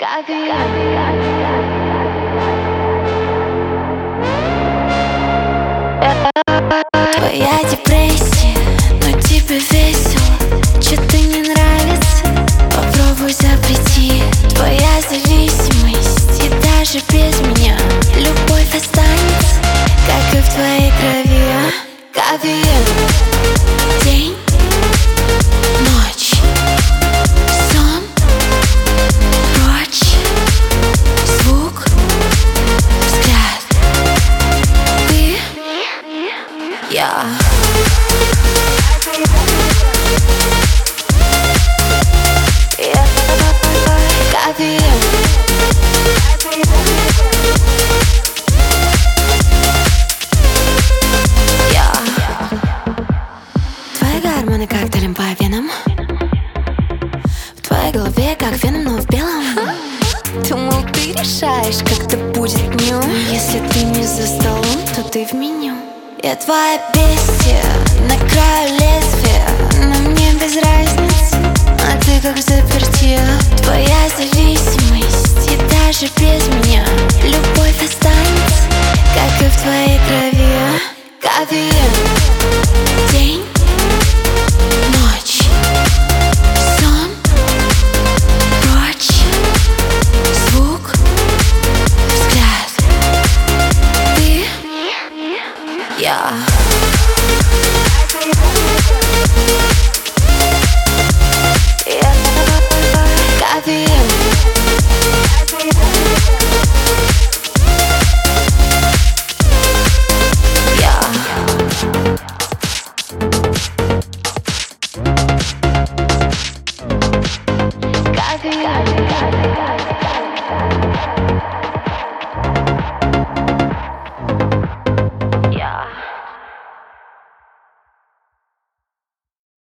Твоя депрессия, но тебе весело. Чё-то не нравится, попробуй запрети. Твоя зависимость, и даже без меня любовь останется, как и в твоей крови. Кофеин. День, ночь, сон, прочь, звук, взгляд. Ты, я. Кофеин. Твои гормоны как талим по венам. В твоей голове как веном, но в белом. Думал, ты решаешь, как это будет днем. Если ты не за столом, то ты в меню. Я твоя бестия, на краю лезвия, но мне без разницы, а ты как заперти. Твоя зависимость, и даже без меня любовь останется, как и в твоей крови. Кофеин. День, ночь, сон, прочь, звук, взгляд. Ты, я. Кофеин. Я.